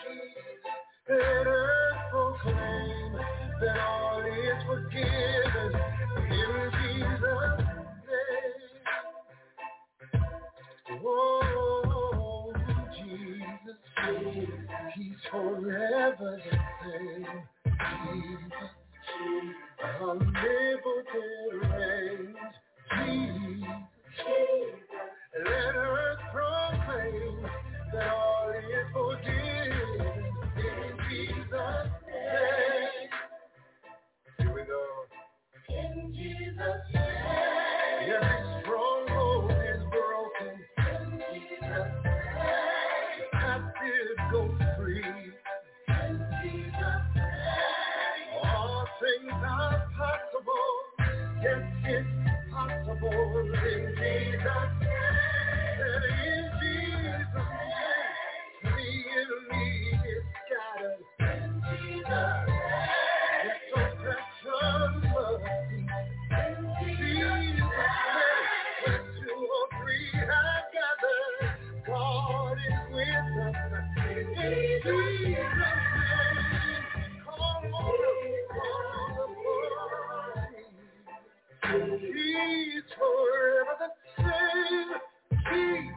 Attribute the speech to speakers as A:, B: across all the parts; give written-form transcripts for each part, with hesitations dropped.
A: Let earth proclaim that all is forgiven in Jesus' name. Oh, Jesus, He's forever the same. Jesus, omnipotent reigns. Jesus, let earth proclaim that all is forgiven in Jesus' name. Here we go. In Jesus' name. Every stronghold is broken. In Jesus' name. Captives go free. In Jesus' name. All things are possible. Yes, it's possible in Jesus' name. And in Jesus' name, the enemy is scattered. In Jesus' name, it's oppression must cease. In Jesus' name, when two or three are gathered, God is with us. In Jesus' name, call on the Lord. He's forever the same. He's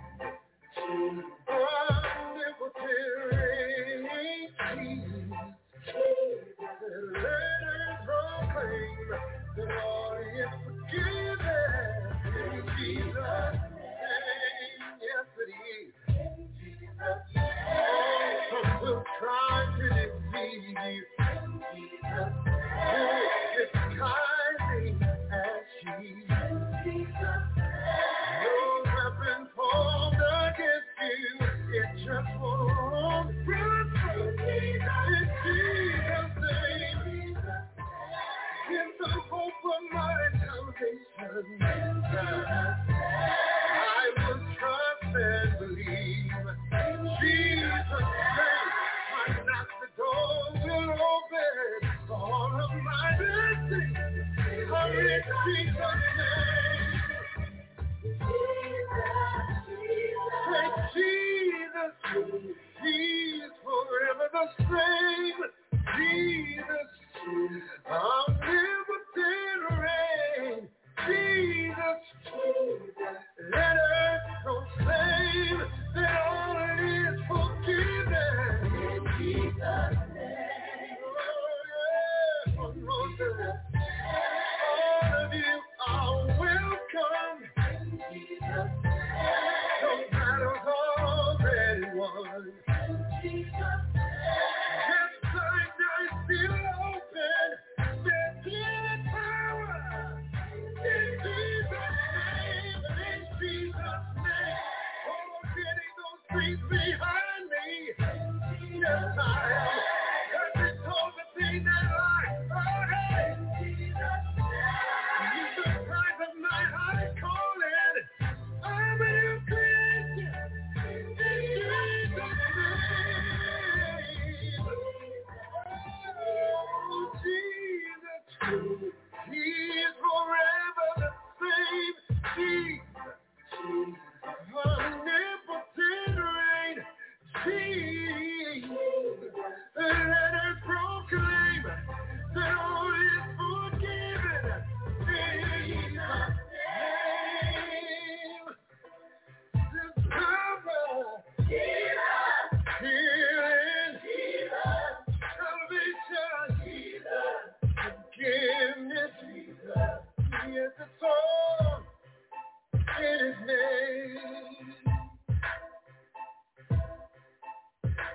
A: omnipotent reign. Let us proclaim that all is forgiven in Jesus' name. Yes, it is. In Jesus' name. Some will try to deceive you. In Jesus' name. Disguising as sheep. In Jesus' name. No weapon formed against you. It just won't prosper. In Jesus' name. In the hope of my salvation, I will trust and believe. In Jesus' name, I knock the door will open all of my blessings. Come in Jesus' name. Say Jesus, He's forever the same. Jesus, omnipotent reign. Jesus, let us proclaim that all is forgiven in Jesus' name. Oh, yeah. All of you are welcome in Jesus' name. No battle's already won in Jesus' name. Yes, sight still open. There's healing power in Jesus' name. In Jesus' name. Oh, getting those things behind me. Yes, I am. Cause it's all the thing that I hey. You surprise of my heart calling. I'm a new creature. In Jesus' name. Oh, Jesus. He is forever the same. Jesus. Omnipotent reign. Jesus. Let us proclaim that all is forgiven in Jesus' name. This power, healing, salvation, forgiveness, yes, it's all in His name.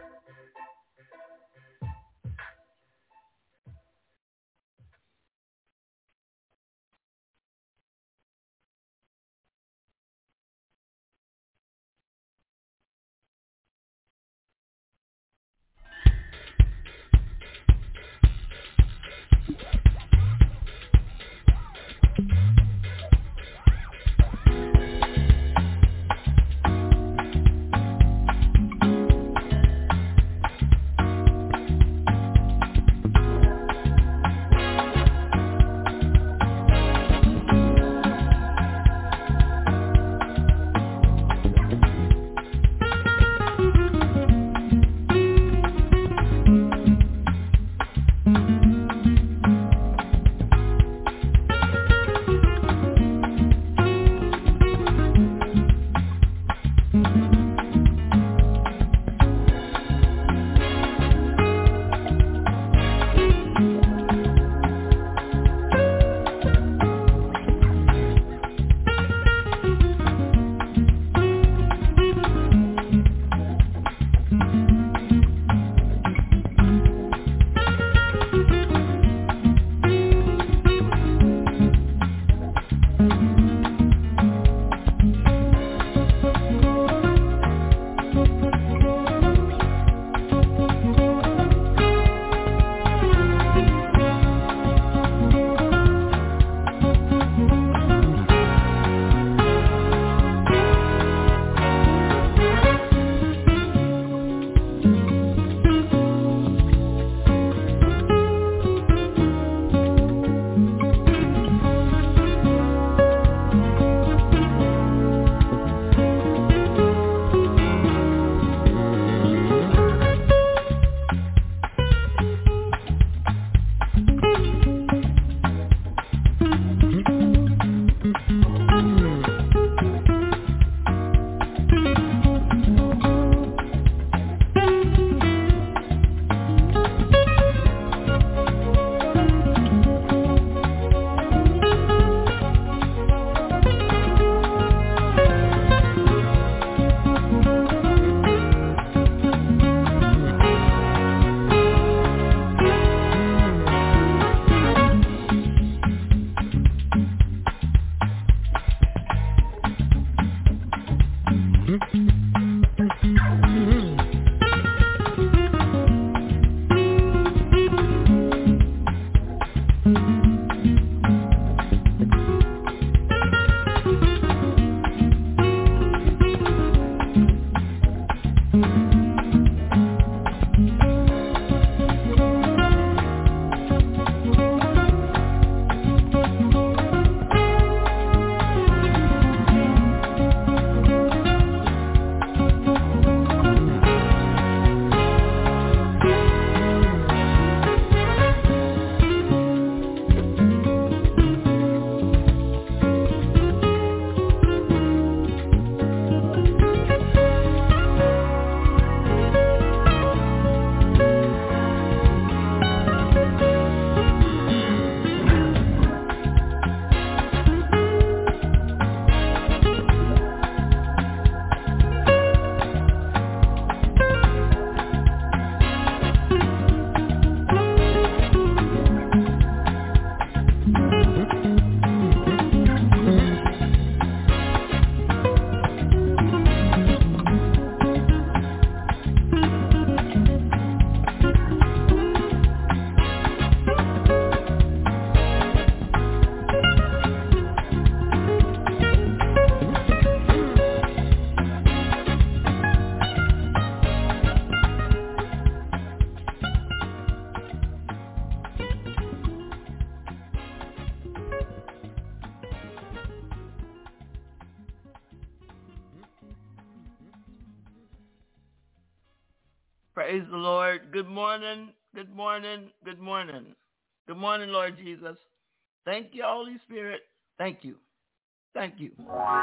B: Praise the Lord. Good morning. Good morning. Good morning. Good morning, Lord Jesus. Thank you, Holy Spirit. Thank you. Thank you.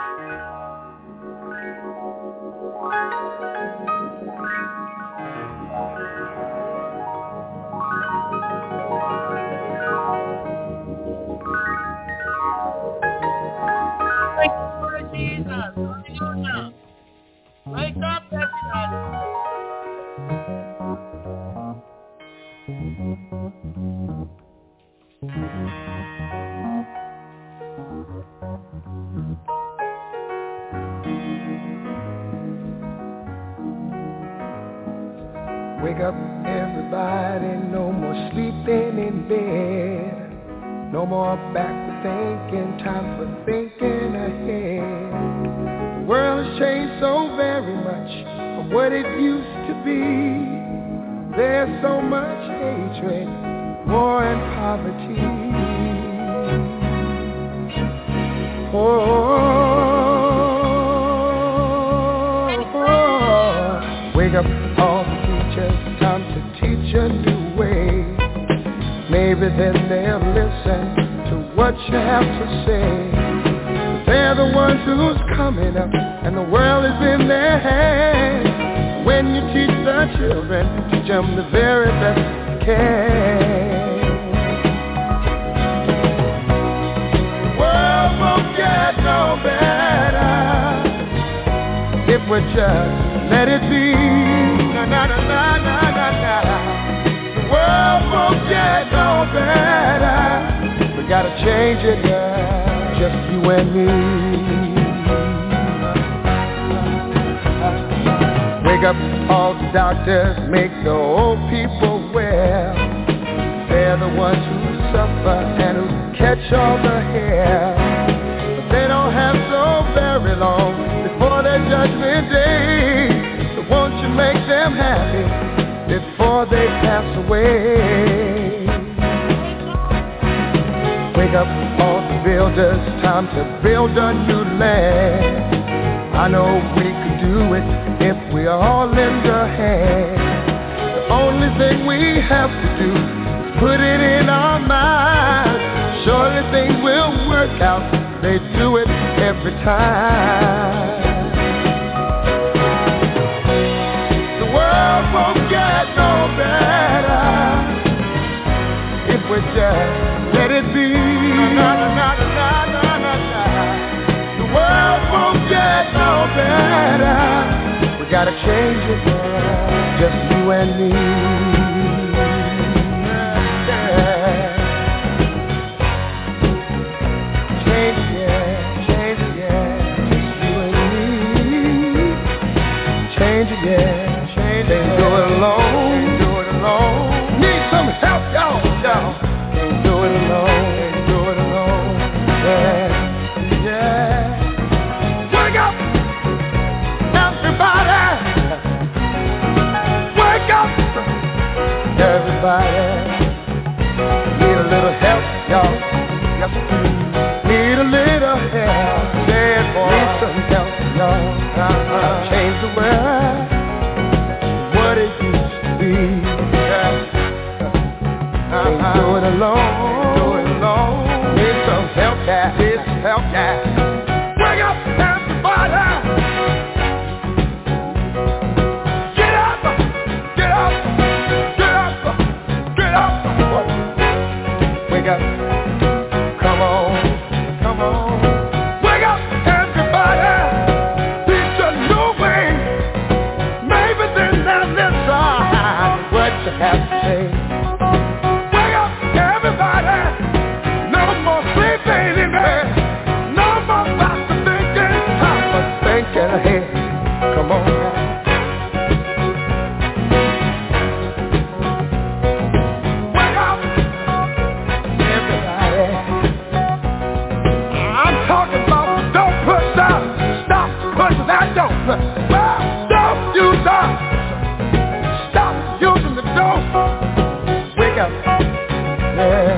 B: Thank you, Lord Jesus. Hallelujah. Wake up, everybody.
A: Wake up, everybody, no more sleeping in bed. No more backward thinking, time for thinking ahead. The world has changed so very much from what it used to be. There's so much hatred, war and poverty. Wake up all the teachers, time to teach a new way. Maybe then they'll listen to what you have to say. They're the ones who's coming up, and the world is in their hands. When you teach the children, teach them the very best you can. The world won't get no better if we just let it be. Na na na na na na na. The world won't get no better. We gotta change it, girl, just you and me. Wake up all the doctors, make the old people well. They're the ones who suffer and who catch all the hair. But they don't have so very long before their judgment day. So won't you make them happy before they pass away? Wake up all the builders, time to build a new land. I know we could do it if we all lend a hand. The only thing we have to do is put it in our minds. Surely things will work out, they do it every time. The world won't get no better if we just let it be. Na, na, na, na, na, na, na. The world won't get no better. We gotta change it, girl, just you and me. Yeah. Change it, yeah, change it, yeah, just you and me. Change it, yeah, change it. Can't do it alone, can't do it alone. Need some help, y'all. Can't do it alone, can't do it alone. Yeah, yeah. Wake up, everybody. Wake up, everybody. Need a little help, y'all. Yes, need a little help. Yeah, boy. Need some help, y'all. Change the world, what it used to be. Yeah. Can't do it alone. Do it alone. Need some help, yeah. Need some help, yeah. Wake up, everybody. Get up, get up, get up, get up. Wake up. Come on, come on. Wake up, everybody. Teach a new way. Maybe then they'll listen what you have to say. Ahead. Come on now. Wake up, everybody. I'm talking about don't push down. Stop pushing that dope. Don't use that. Stop using the dope. Wake up. Yeah.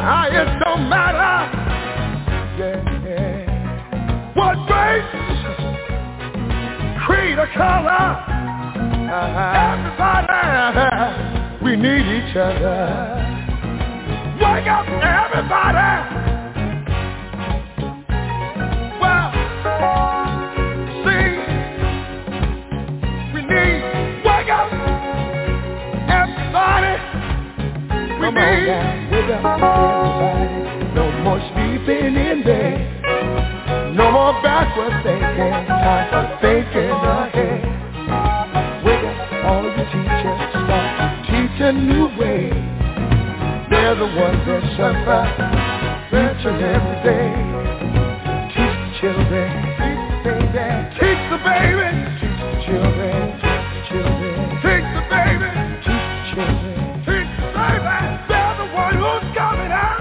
A: It don't matter, what race, creed, or color. Everybody, we need each other. Wake up, everybody. Well, see, we need, wake up, everybody. Come on now, wake up, everybody. No more sleeping in bed. No more backward thinking. Time for thinking ahead. Wake up, all you teachers, start to teach a new way. They're the ones that suffer each and every day. Teach the children, teach the baby, teach the children, teach the baby, teach the children, teach the baby. They're the one who's coming out.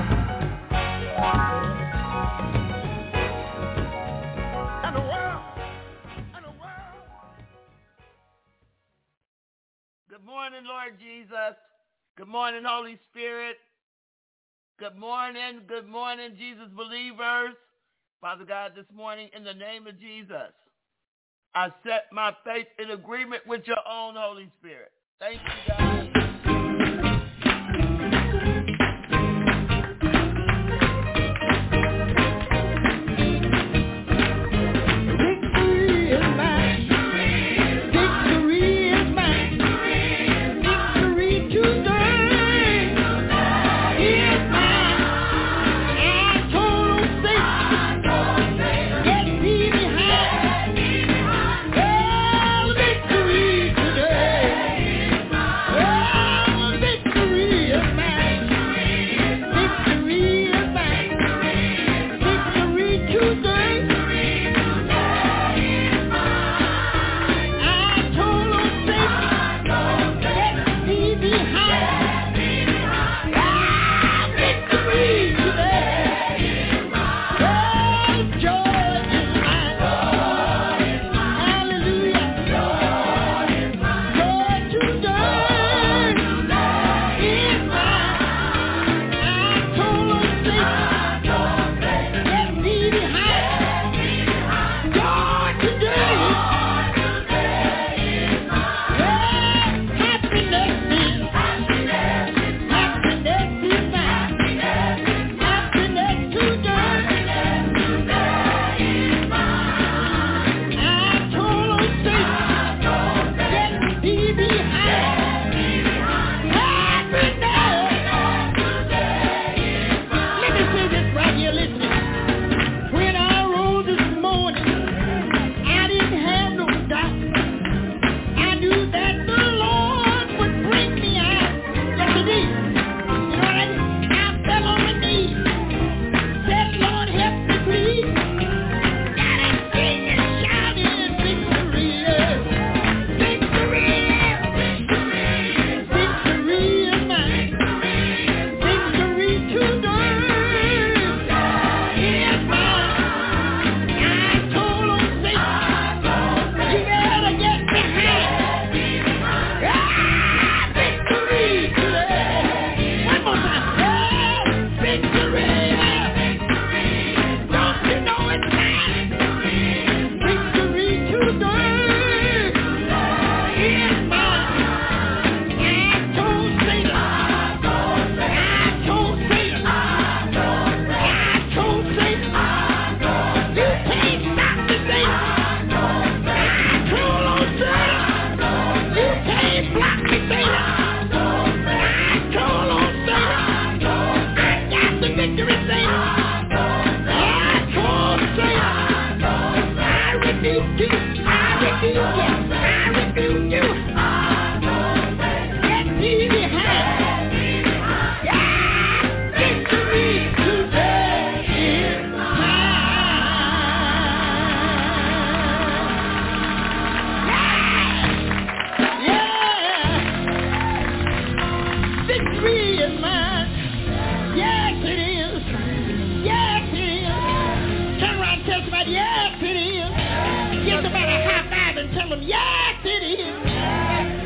A: And the world.
B: Good morning, Lord Jesus. Good morning, Holy Spirit. Good morning, Jesus believers. Father God, this morning, in the name of Jesus, I set my faith in agreement with your own Holy Spirit. Thank you, God.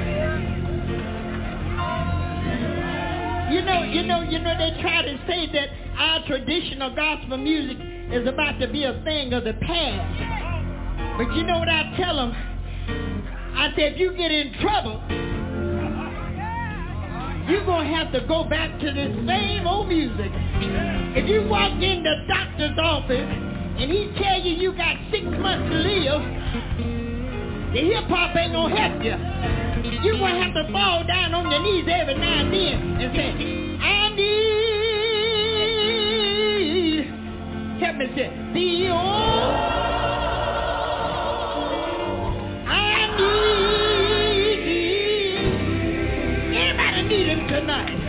C: You know, they try to say that traditional gospel music is about to be a thing of the past. But you know what I tell them? I said, if you get in trouble, you're going to have to go back to this same old music. If you walk in the doctor's office and he tell you got 6 months to live, the hip-hop ain't going to help you. You're going to have to fall down on your knees every now and then and say, I need, help me say, the old, I need, anybody need him tonight?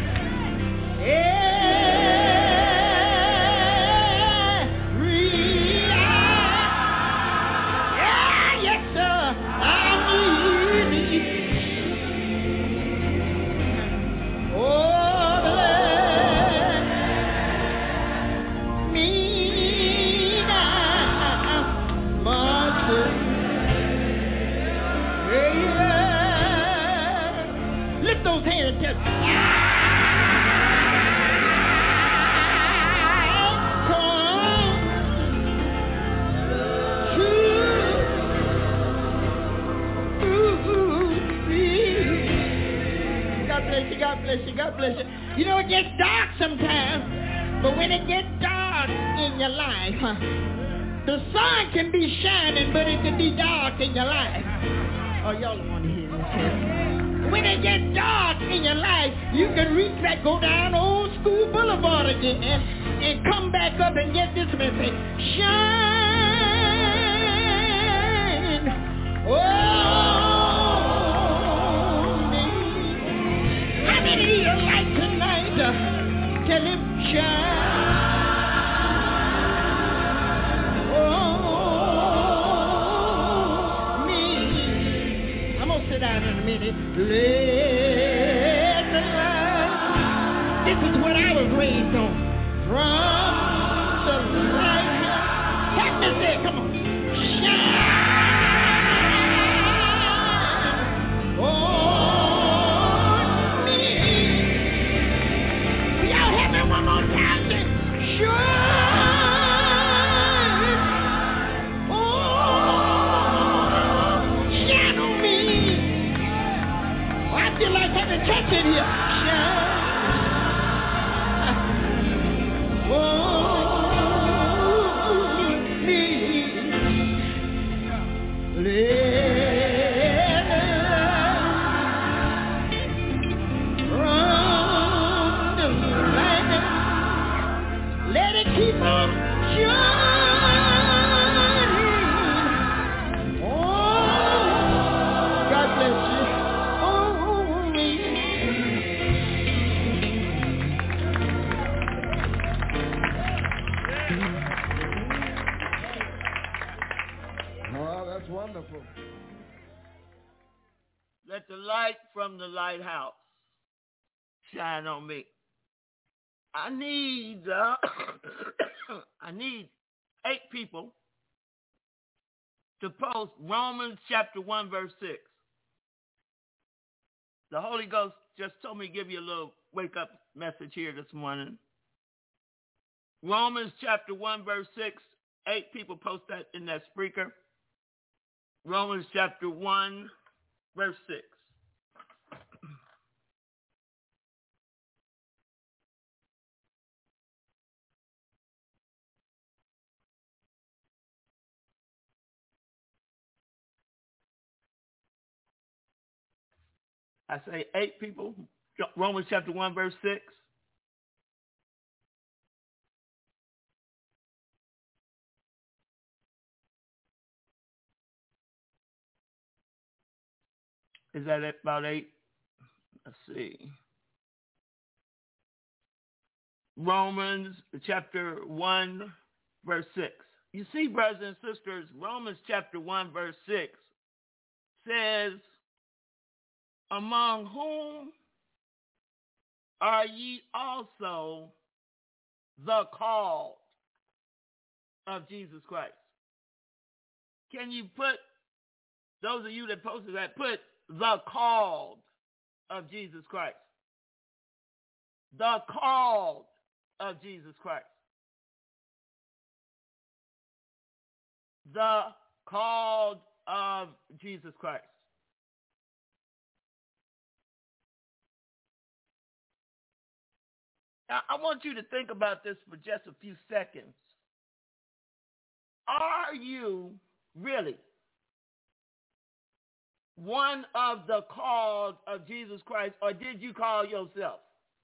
C: Yes, sir, I need you. Lift those hands and tell me. God bless you. You know, it gets dark sometimes, but when it gets dark in your life, the sun can be shining, but it can be dark in your life. Oh, y'all don't want to hear this. When it gets dark in your life, you can reach back, go down Old School Boulevard again, and come back up and get this one and say, shine. Oh. Need a light tonight, tell him shine. Oh, me. I'm going to sit down in a minute. Let the light. This is what I was raised on. From the light. Help me say, come on. Shine. Oh. One more time, then. Shine. Oh, shine on me. Oh, I feel like having church in here. Shine. Oh, me. Let it keep on shining. Oh, God bless you. Oh, me.
A: Oh, that's wonderful.
B: Let the light from the lighthouse shine on me. I need 8 people to post Romans chapter 1 verse 6. The Holy Ghost just told me to give you a little wake up message here this morning. Romans chapter 1 verse 6. 8 people post that in that speaker. Romans chapter 1 verse 6. I say 8 people. Romans chapter 1, verse 6. Is that about 8? Let's see. Romans chapter 1, verse 6. You see, brothers and sisters, Romans chapter 1, verse 6 says, among whom are ye also the called of Jesus Christ? Can you put, those of you that posted that, put the called of Jesus Christ? The called of Jesus Christ. the called of Jesus Christ. Now, I want you to think about this for just a few seconds. Are you really one of the called of Jesus Christ, or did you call yourself?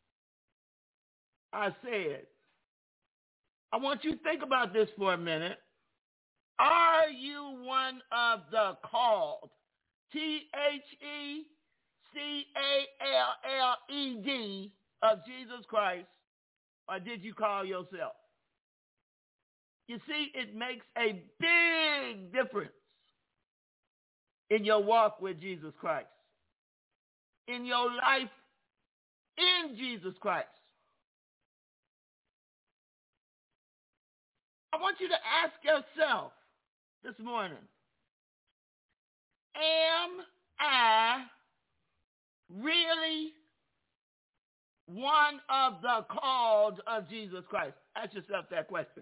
B: I said, I want you to think about this for a minute. Are you one of the called, THECALLED of Jesus Christ, or did you call yourself? You see, it makes a big difference in your walk with Jesus Christ, in your life in Jesus Christ. I want you to ask yourself this morning, am I really one of the called of Jesus Christ? Ask yourself that question.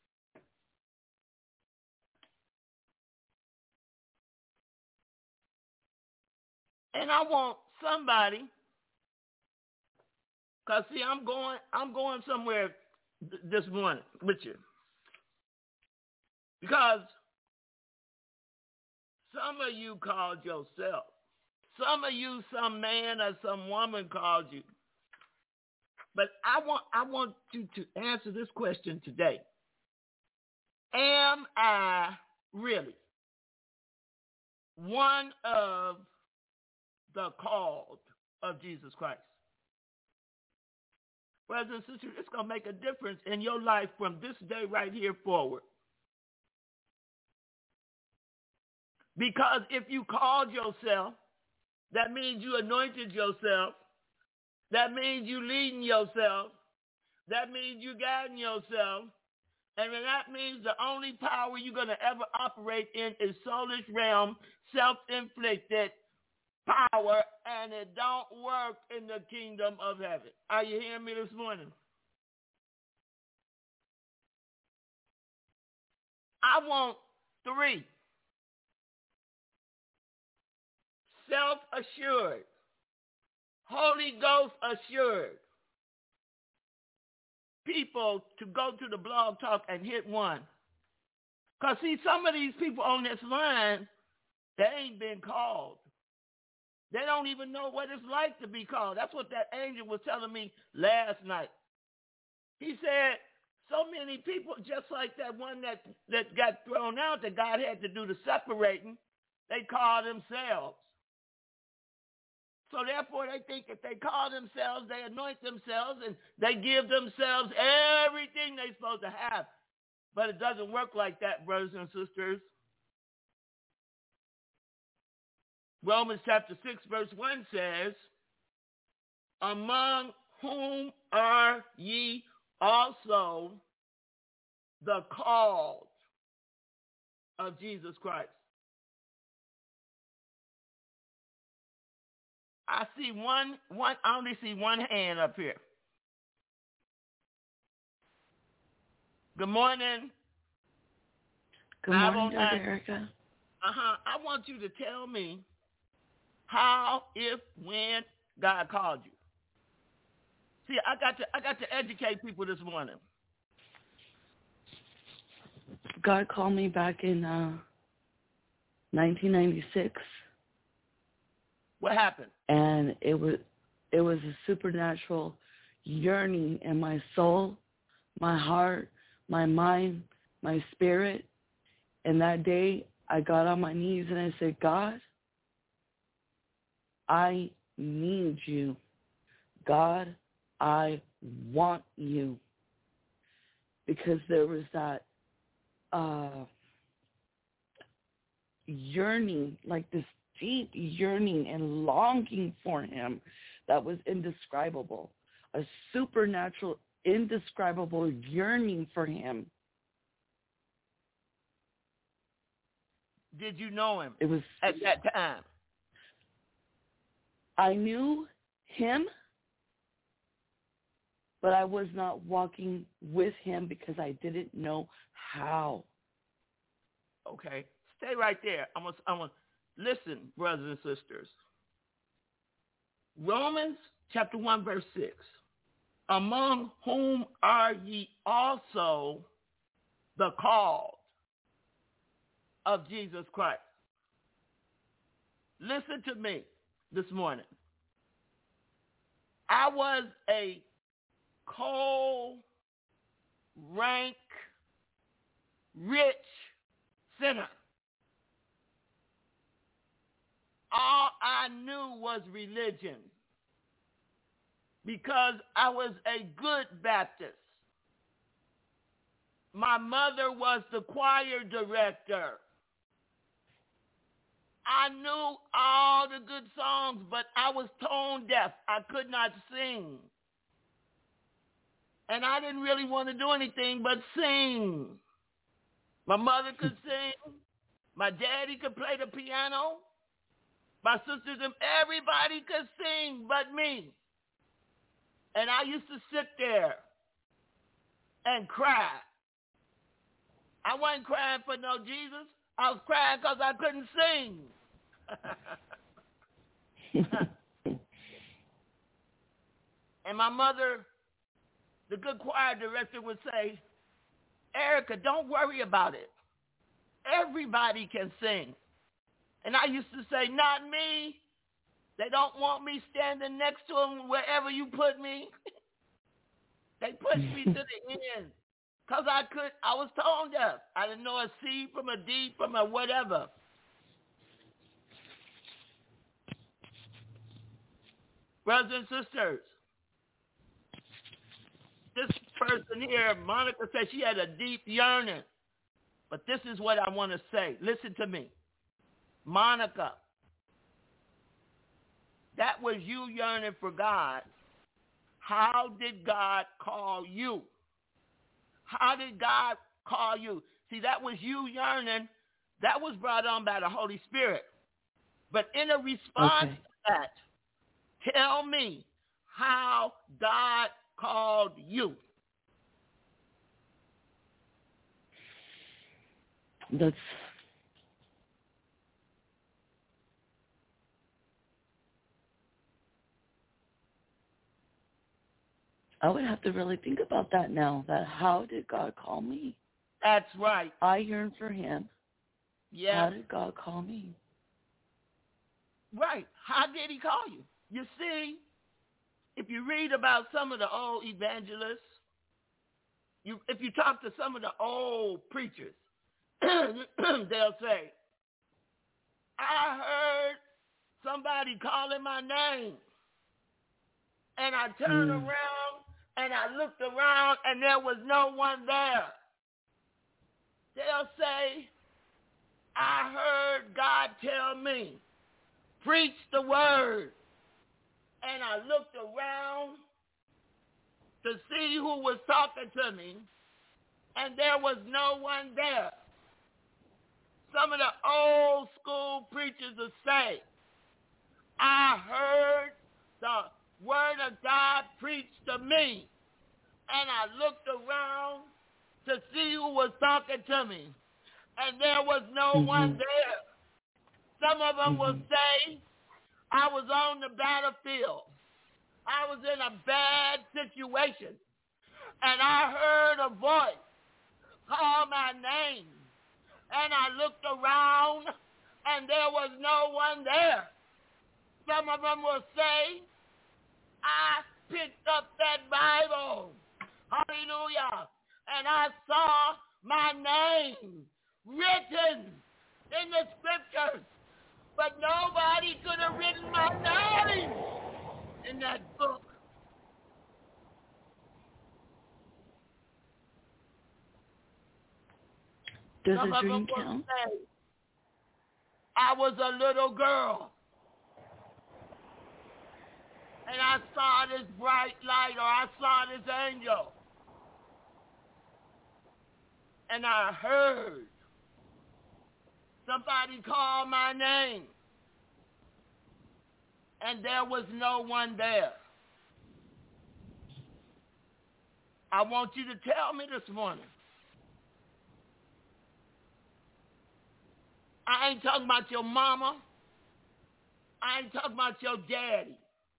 B: And I want somebody, because see, I'm going somewhere this morning with you. Because some of you called yourself. Some of you, some man or some woman called you. But I want you to answer this question today. Am I really one of the called of Jesus Christ? Brothers and sisters, it's going to make a difference in your life from this day right here forward. Because if you called yourself, that means you anointed yourself. That means you leading yourself. That means you guiding yourself. And that means the only power you're going to ever operate in is soulish realm, self-inflicted power, and it don't work in the kingdom of heaven. Are you hearing me this morning? I want 3. Self-assured, Holy Ghost assured people to go to the Blog Talk and hit 1. Because see, some of these people on this line, they ain't been called. They don't even know what it's like to be called. That's what that angel was telling me last night. He said, so many people, just like that one that got thrown out that God had to do the separating, they call themselves. So therefore, they think if they call themselves, they anoint themselves, and they give themselves everything they're supposed to have. But it doesn't work like that, brothers and sisters. Romans chapter 6, verse 1 says, among whom are ye also the called of Jesus Christ. I see I only see one hand up here. Good morning.
D: Good morning, Dr. Erica.
B: I want you to tell me how, if, when God called you. See, I got to educate people this morning.
D: God called me back in 1996.
B: What happened?
D: And it was a supernatural yearning in my soul, my heart, my mind, my spirit. And that day, I got on my knees and I said, God, I need you. God, I want you. Because there was that yearning, like this deep yearning and longing for him that was indescribable. A supernatural, indescribable yearning for him.
B: Did you know him?
D: It was
B: at that time?
D: I knew him, but I was not walking with him because I didn't know how.
B: Okay? Stay right there. I'm gonna listen, brothers and sisters. Romans chapter 1, verse 6. Among whom are ye also the called of Jesus Christ? Listen to me this morning. I was a cold, rank, rich sinner. All I knew was religion because I was a good Baptist. My mother was the choir director. I knew all the good songs, but I was tone deaf. I could not sing. And I didn't really want to do anything but sing. My mother could sing. My daddy could play the piano. My sisters and everybody could sing but me. And I used to sit there and cry. I wasn't crying for no Jesus. I was crying because I couldn't sing. And my mother, the good choir director, would say, Erica, don't worry about it. Everybody can sing. And I used to say, not me. They don't want me standing next to them wherever you put me. They pushed me to the end because I was tone deaf. I didn't know a C from a D from a whatever. Brothers and sisters, this person here, Monica, said she had a deep yearning. But this is what I want to say. Listen to me. Monica, that was you yearning for God. How did God call you? How did God call you? See, that was you yearning. That was brought on by the Holy Spirit. But in a response to that, tell me how God called you.
D: I would have to really think about that now, that how did God call me?
B: That's right.
D: I yearn for him.
B: Yeah.
D: How did God call me?
B: Right. How did he call you? You see, if you read about some of the old evangelists, if you talk to some of the old preachers, they'll say, I heard somebody calling my name. And I turned around and I looked around and there was no one there. They'll say, I heard God tell me, preach the word. And I looked around to see who was talking to me, and there was no one there. Some of the old school preachers will say, I heard the word of God preached to me, and I looked around to see who was talking to me, and there was no one there. Some of them will say, I was on the battlefield. I was in a bad situation, and I heard a voice call my name, and I looked around, and there was no one there. Some of them will say, I picked up that Bible, hallelujah, and I saw my name written in the scriptures, but nobody could have written my name in that book.
D: Does
B: Some
D: a
B: of
D: dream
B: them will
D: count?
B: say, I was a little girl, and I saw this bright light, or I saw this angel, and I heard somebody call my name, and there was no one there. I want you to tell me this morning, I ain't talking about your mama. I ain't talking about your daddy.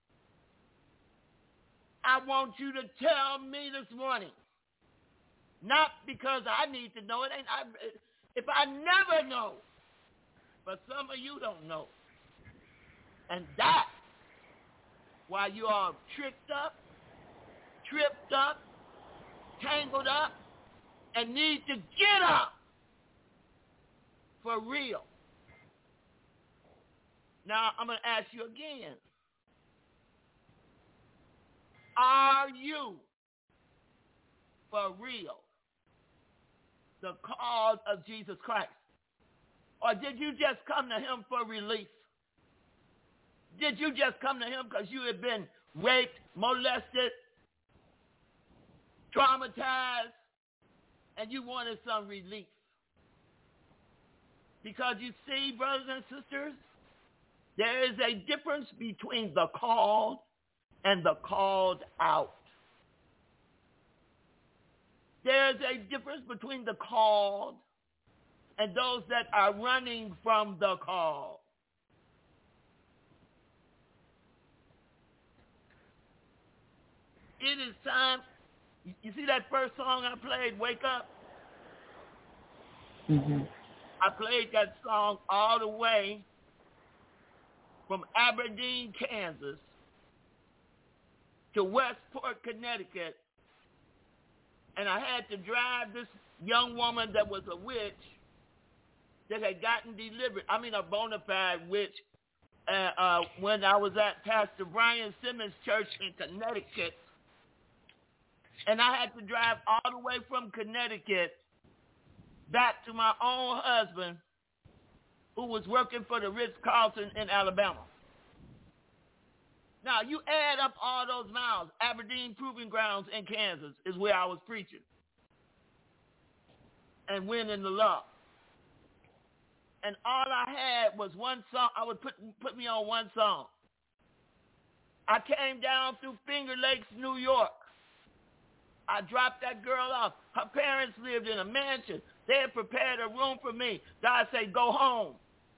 B: I want you to tell me this morning, not because I need to know it. If I never know, but some of you don't know. And that's why you are tricked up, tripped up, tangled up, and need to get up for real. Now, I'm going to ask you again. Are you for real the cause of Jesus Christ? Or did you just come to him for relief? Did you just come to him because you had been raped, molested, traumatized, and you wanted some relief? Because you see, brothers and sisters, there is a difference between the called and the called out. There is a difference between the called and those that are running from the call. It is time. You see that first song I played, Wake Up?
D: Mm-hmm.
B: I played that song all the way from Aberdeen, Kansas to Westport, Connecticut. And I had to drive this young woman that was a witch that had gotten delivered. I mean, a bona fide witch. When I was at Pastor Brian Simmons' church in Connecticut. And I had to drive all the way from Connecticut back to my own husband, who was working for the Ritz-Carlton in Alabama. Now, you add up all those miles. Aberdeen Proving Grounds in Kansas is where I was preaching and winning the law. And all I had was one song. I would put me on one song. I came down through Finger Lakes, New York. I dropped that girl off. Her parents lived in a mansion. They had prepared a room for me. God said, go home.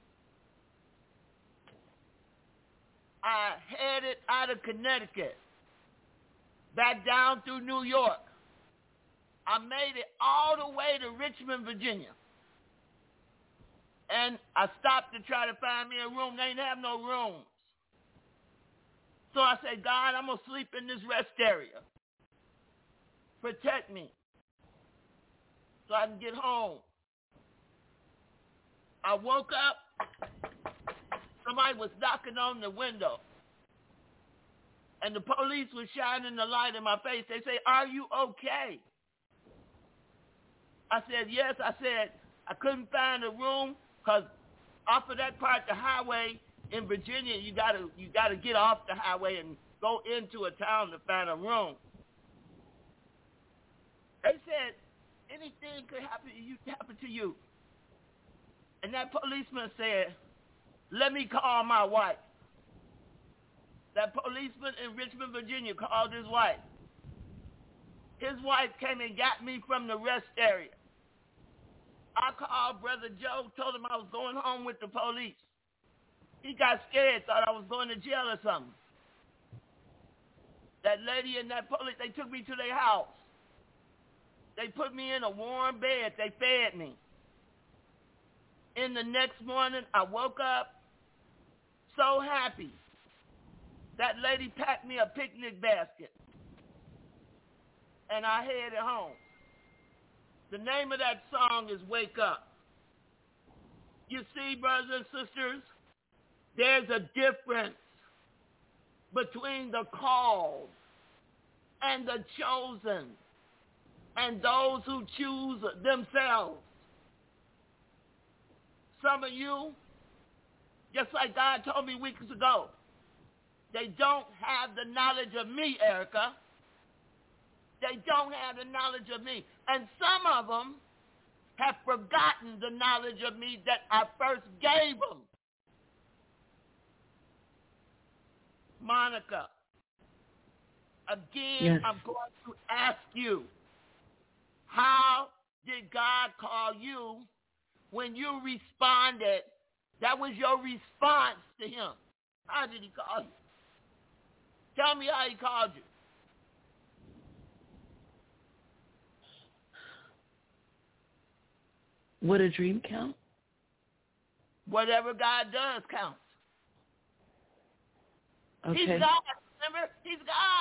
B: I headed out of Connecticut, back down through New York. I made it all the way to Richmond, Virginia. And I stopped to try to find me a room. They didn't have no rooms. So I said, God, I'm going to sleep in this rest area. Protect me so I can get home. I woke up. Somebody was knocking on the window. And the police was shining the light in my face. They say, are you okay? I said, yes. I said, I couldn't find a room because off of that part, the highway in Virginia, you gotta get off the highway and go into a town to find a room. They said, anything could happen to you. And that policeman said, let me call my wife. That policeman in Richmond, Virginia called his wife. His wife came and got me from the rest area. I called Brother Joe, told him I was going home with the police. He got scared, thought I was going to jail or something. That lady and that police, they took me to their house. They put me in a warm bed. They fed me. In the next morning, I woke up so happy. That lady packed me a picnic basket. And I headed home. The name of that song is Wake Up. You see, brothers and sisters, there's a difference between the called and the chosen and those who choose themselves. Some of you, just like God told me weeks ago, they don't have the knowledge of me, Erica. They don't have the knowledge of me. And some of them have forgotten the knowledge of me that I first gave them. Monica, again, yes. I'm going to ask you, how did God call you when you responded, that was your response to him. How did he call you? Tell me how he called you.
D: Would a dream count?
B: Whatever God does counts.
D: Okay.
B: He's God. Remember? He's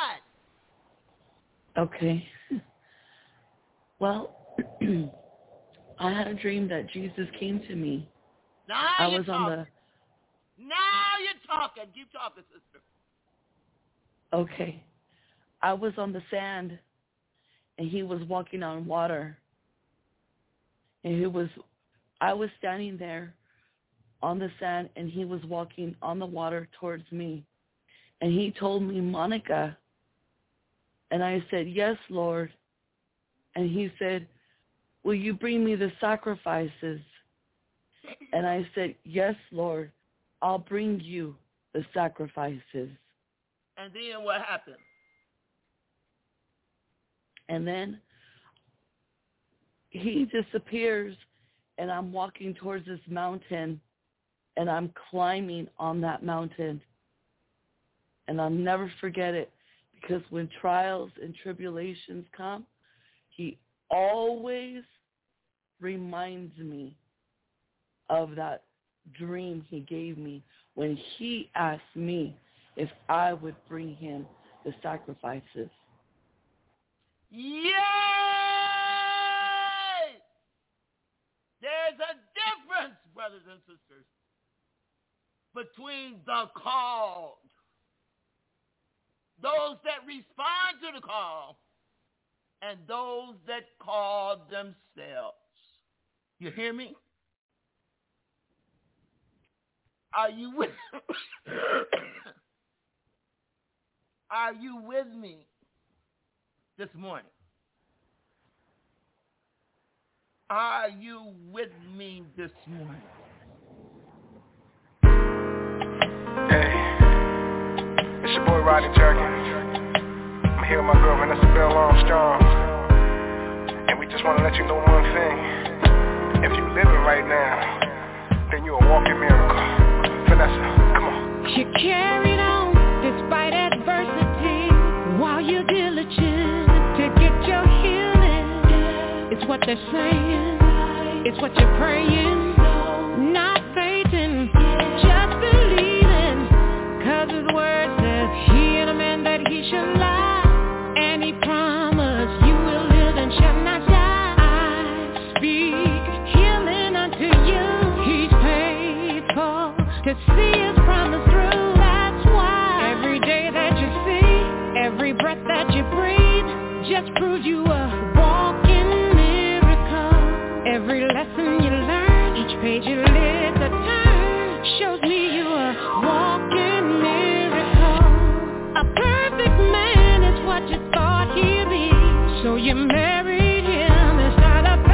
B: God.
D: Okay. Well, I had a dream that Jesus came to me.
B: Now you're talking. Now you're talking. Keep talking, sister.
D: Okay. I was on the sand, and he was walking on water. And I was standing there on the sand, and he was walking on the water towards me. And he told me, Monica. And I said, yes, Lord. And he said, will you bring me the sacrifices? And I said, yes, Lord, I'll bring you the sacrifices.
B: And then what happened?
D: And then he disappears, and I'm walking towards this mountain, and I'm climbing on that mountain. And I'll never forget it, because when trials and tribulations come, he always reminds me of that dream he gave me when he asked me if I would bring him the sacrifices.
B: Yay! There's a difference, brothers and sisters, between the called, those that respond to the call, and those that call themselves. You hear me? Are you with Are you with me this morning? Are you with me this morning?
A: Hey, it's your boy Roddy Jerkin. I'm here with my girlfriend, that's Bill Armstrong. And we just want to let you know one thing. If you living right now, then you're a walking miracle. Vanessa, come on.
E: You carried on despite adversity while you're diligent to get your healing. It's what they're saying, it's what you're praying. Not Satan, just believing. 'Cause his word says he ain't a man that he should lie. And he promised you will live and shall not die. I speak healing unto you. He's faithful to see his promise through. That's why every day that you see, every breath that you breathe, just proves you a walking miracle. Every lesson you learn, each page you live to turn, shows me you a walking miracle. A perfect man is what you thought he'd be, so you married him and started a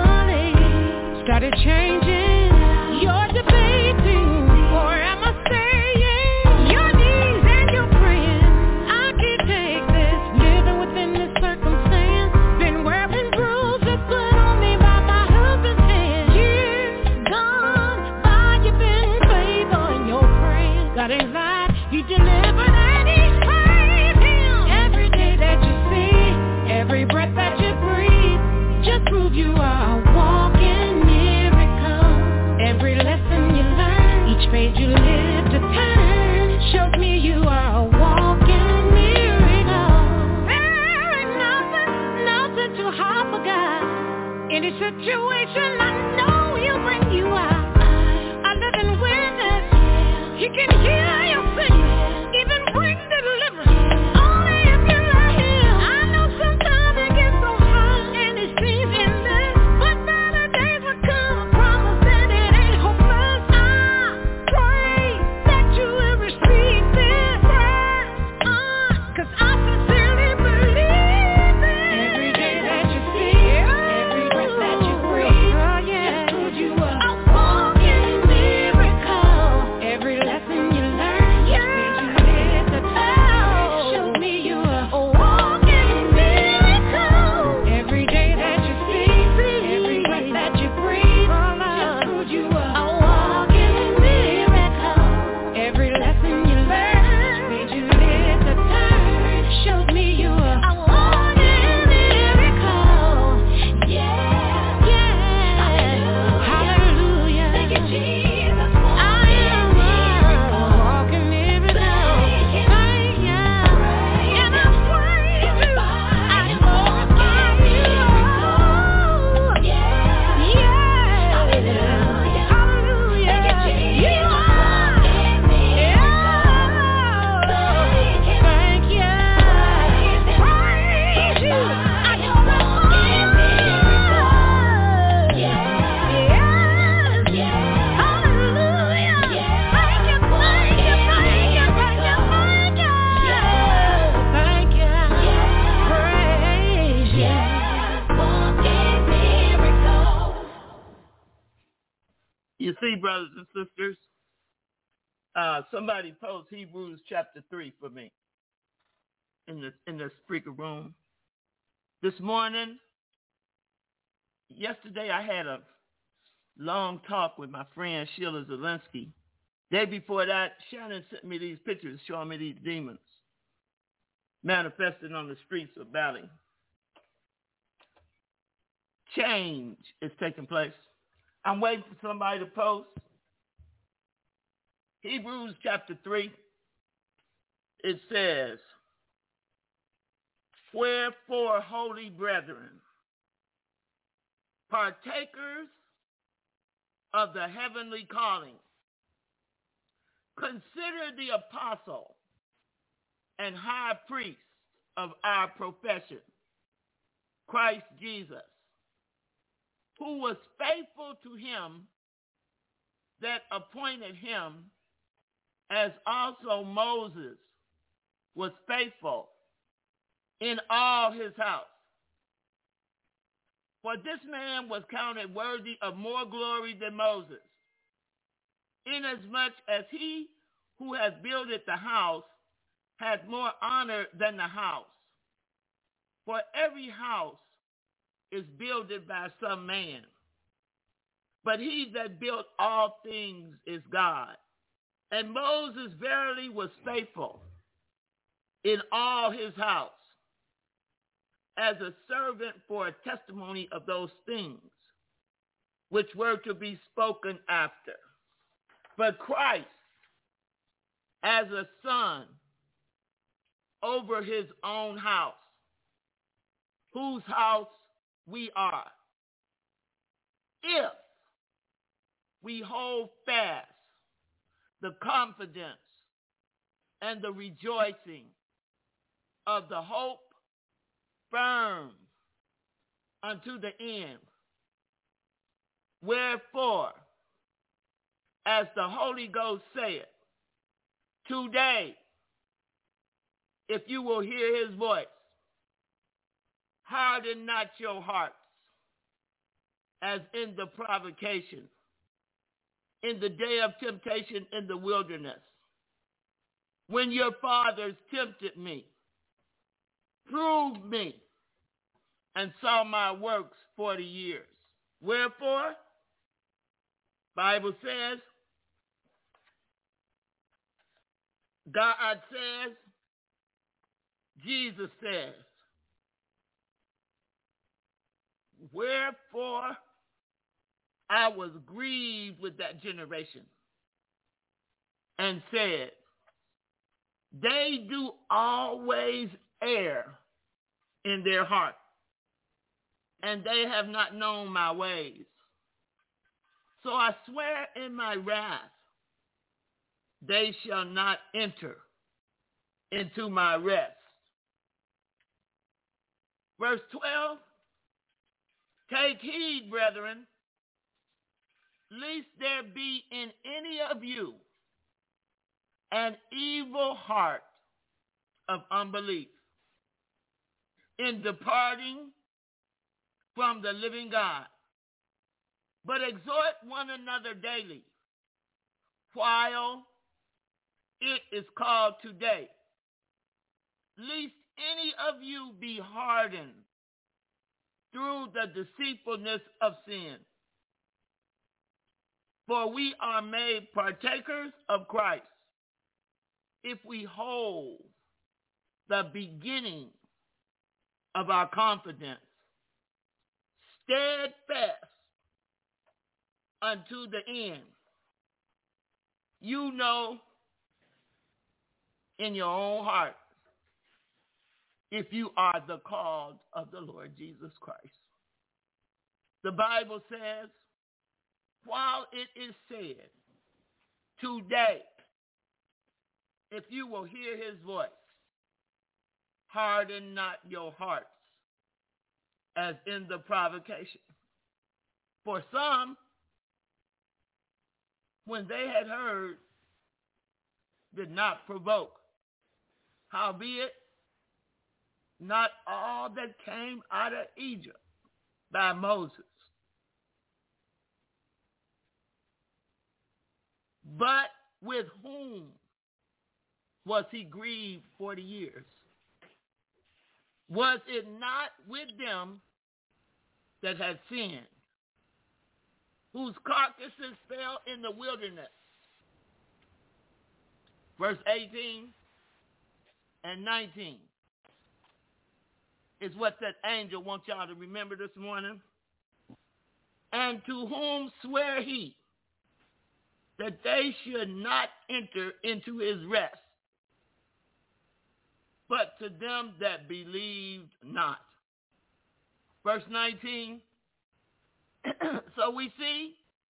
E: family, started changing. You're debating, or am I saying, your knees and your praying, I can't take this, living within this circumstance, been wearing bruises put on me by my husband's hand. Years gone by, you've been faithful in your praying, got anxiety, he delivered and he saved him. Every day that you see, every breath that you breathe, just prove you are a walking miracle. Every lesson you learn, each page you live to turn, shows me you are a walking miracle. There ain't nothing too hard for God. Any situation, I know he'll bring you out. A living witness, he can heal your sickness, even bring deliverance. Only if you let him. I know sometimes it gets so hard and it seems endless, but better days will come. I promise that it ain't hopeless. I pray that you will receive this prayer, 'cause I sincerely believe it. Every day that you see, every breath that you breathe, just proves you a walking miracle. Every lesson you learn,
B: You see, brothers and sisters, somebody post Hebrews chapter 3 for me in the speaker room. This morning, yesterday I had a long talk with my friend Sheila Zelinsky. Day before that, Shannon sent me these pictures showing me these demons manifesting on the streets of Valley. Change is taking place. I'm waiting for somebody to post. Hebrews chapter 3, it says, "Wherefore, holy brethren, partakers of the heavenly calling, consider the apostle and high priest of our profession, Christ Jesus, who was faithful to him that appointed him, as also Moses was faithful in all his house. For this man was counted worthy of more glory than Moses, inasmuch as he who has builded the house has more honor than the house. For every house is builded by some man, but he that built all things is God. And Moses verily was faithful in all his house, as a servant for a testimony of those things which were to be spoken after. But Christ, as a son over his own house, whose house we are, if we hold fast the confidence and the rejoicing of the hope firm unto the end. Wherefore, as the Holy Ghost saith, today, if you will hear his voice, harden not your hearts, as in the provocation, in the day of temptation in the wilderness, when your fathers tempted me, proved me, and saw my works 40 years. Wherefore, Bible says, God says, Jesus says, wherefore I was grieved with that generation and said, they do always err in their heart, and they have not known my ways. So I swear in my wrath, they shall not enter into my rest. Verse 12, take heed, brethren, lest there be in any of you an evil heart of unbelief in departing from the living God. But exhort one another daily, while it is called today, lest any of you be hardened through the deceitfulness of sin. For we are made partakers of Christ, if we hold the beginning of our confidence steadfast unto the end. You know in your own heart if you are the called of the Lord Jesus Christ. The Bible says, while it is said, today, if you will hear his voice, harden not your hearts, as in the provocation. For some, when they had heard, did not provoke. Howbeit, not all that came out of Egypt by Moses But with whom was he grieved 40 years? Was it not with them that had sinned, whose carcasses fell in the wilderness? Verse 18 and 19 is what that angel wants y'all to remember this morning. And to whom swear he that they should not enter into his rest, but to them that believed not. Verse 19, so we see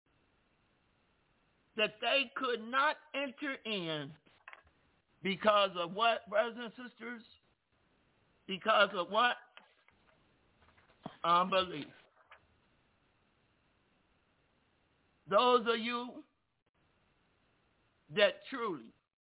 B: that they could not enter in because of what, brothers and sisters? Because of what? Unbelief. Those of you that truly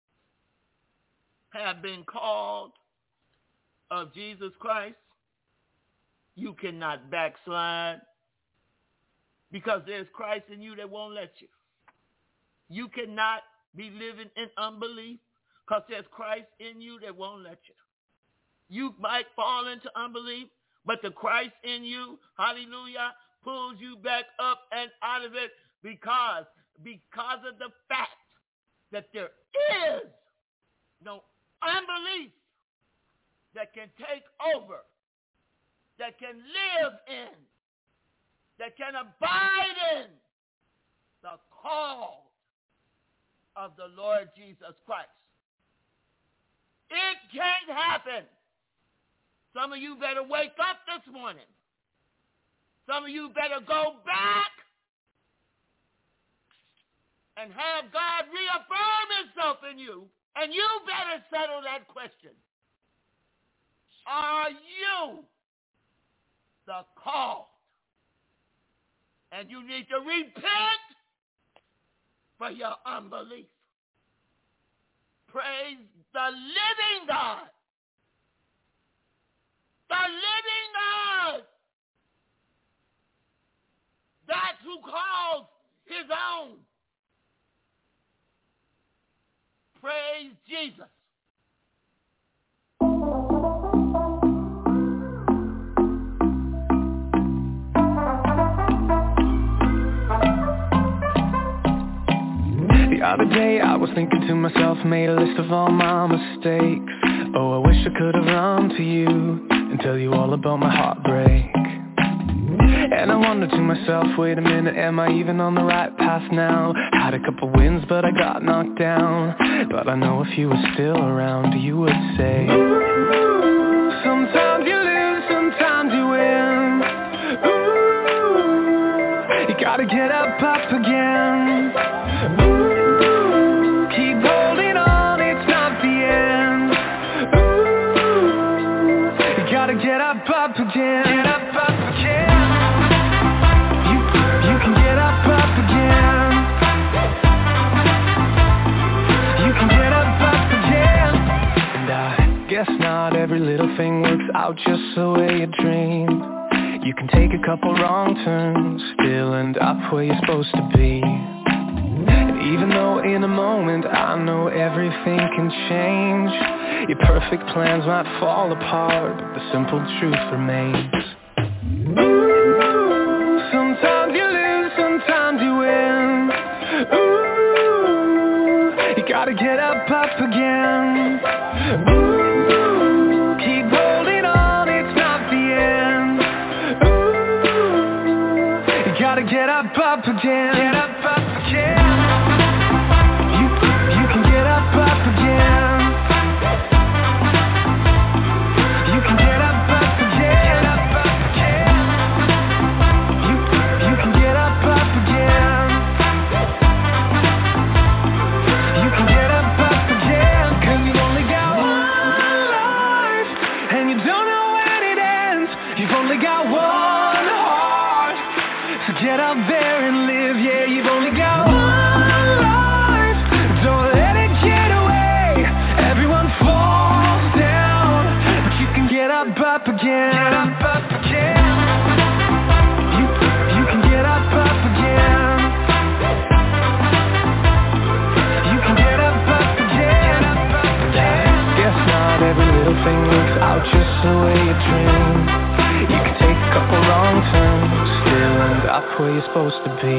B: have been called of Jesus Christ, you cannot backslide because there's Christ in you that won't let you. You cannot be living in unbelief because there's Christ in you that won't let you. You might fall into unbelief, but the Christ in you, hallelujah, pulls you back up and out of it because of the fact that there is no unbelief that can take over, that can live in, that can abide in the call of the Lord Jesus Christ. It can't happen. Some of you better wake up this morning. Some of you better go back and have God reaffirm himself in you, and you better settle that question. Are you the called? And you need to repent for your unbelief. Praise the living God. The living God. That's who calls his own. Praise Jesus.
F: The other day I was thinking to myself, made a list of all my mistakes. Oh, I wish I could have run to you and tell you all about my heartbreak. And I wondered to myself, wait a minute, am I even on the right path now? Had a couple wins, but I got knocked down. But I know if you were still around, you would say, ooh, sometimes you lose, sometimes you win. Ooh, you gotta get up again. Ooh, keep holding on, it's not the end. Ooh, you gotta get up again. Get up again. You can get up again. You can get up again. And I guess not every little thing works out just the way you dreamed. You can take a couple wrong turns, still end up where you're supposed to be. And even though in a moment I know everything can change, your perfect plans might fall apart, but the simple truth remains. Ooh, sometimes you lose, sometimes you win. Ooh, you gotta get up again. Ooh, keep holding on, it's not the end. Ooh, you gotta get up again. Get up again. You can get up again. You can get up again. Get up again. You can get up again. You can get up again. 'Cause you've only got one life, and you don't know when it ends. You've only got one heart, so get out there and live. Yeah, you've only got one life. Don't let it get away. Everyone falls down, but you can get up again. Get up again. You can get up again. still end up where you're supposed to be.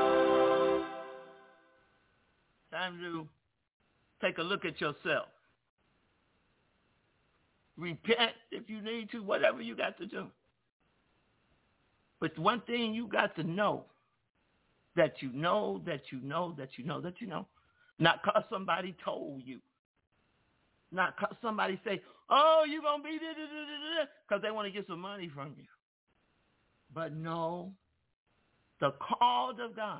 B: Time to take a look at yourself. Repent if you need to, whatever you got to do. But one thing you got to know, that you know, that you know, that you know, that you know. Not because somebody told you. Not because somebody say, oh, you're going to be da-da-da-da-da, because they want to get some money from you. But no, the called of God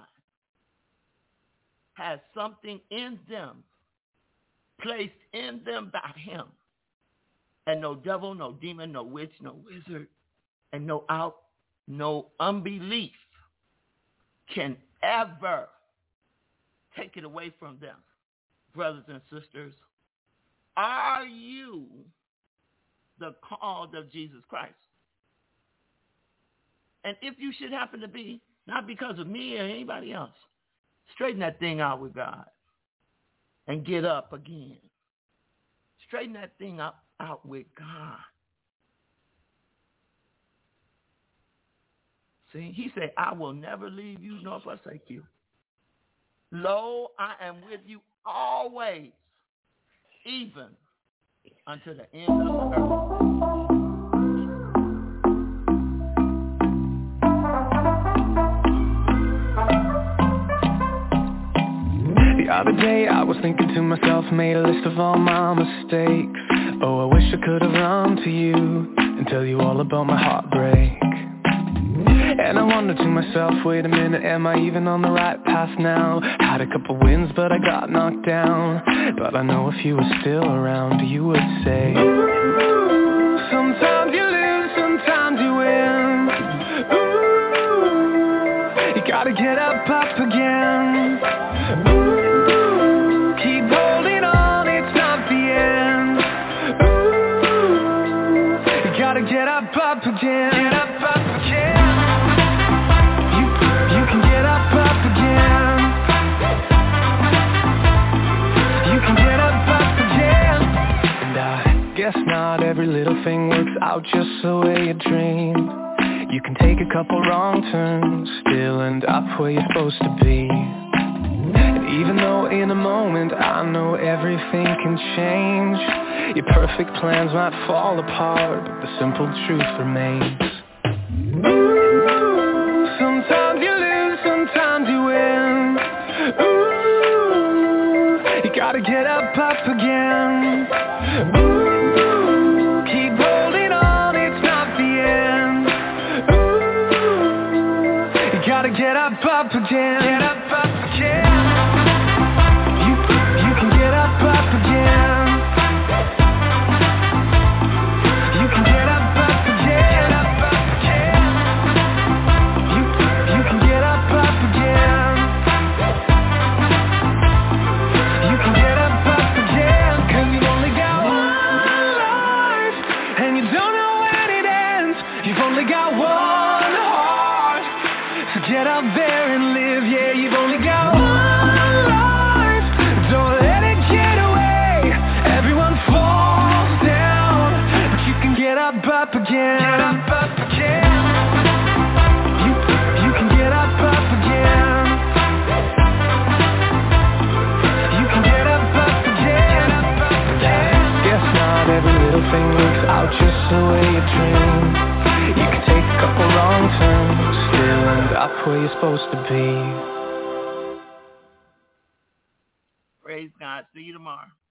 B: has something in them, placed in them by him. And no devil, no demon, no witch, no wizard, and no unbelief can ever take it away from them. Brothers and sisters, are you the called of Jesus Christ? And if you should happen to be, not because of me or anybody else, straighten that thing out with God and get up again. Straighten that thing out with God. See, he said, I will never leave you nor forsake you. Lo, I am with you always, even unto the end of the earth.
F: The other day I was thinking to myself, made a list of all my mistakes. Oh, I wish I could have run to you and tell you all about my heartbreak. And I wondered to myself, wait a minute, am I even on the right path now? Had a couple wins, but I got knocked down. But I know if you were still around, you would say, ooh, sometimes you lose, sometimes you win. Ooh, you gotta get up again. Ooh, keep holding on, it's not the end. Ooh, you gotta get up again. Get up again. Guess not every little thing works out just the way you dreamed. You can take a couple wrong turns, still end up where you're supposed to be. And even though in a moment I know everything can change, your perfect plans might fall apart, but the simple truth remains. Ooh, sometimes you lose, sometimes you win. Ooh, you gotta get up again. Ooh, get up again. Get up again. You can get up again. You can get up again. You can get up again. You can get up again. 'Cause you've only got one life, and you don't know when it ends. You've only got one. Get out there and live, yeah, you've only got one life. Don't let it get away. Everyone falls down, but you can get up again. Get up again. You can get up again. You can get up again. Guess not every little thing works out just the way you dream. You can take a couple wrong turns, still end up where you're supposed to be.
B: Praise God. See you tomorrow.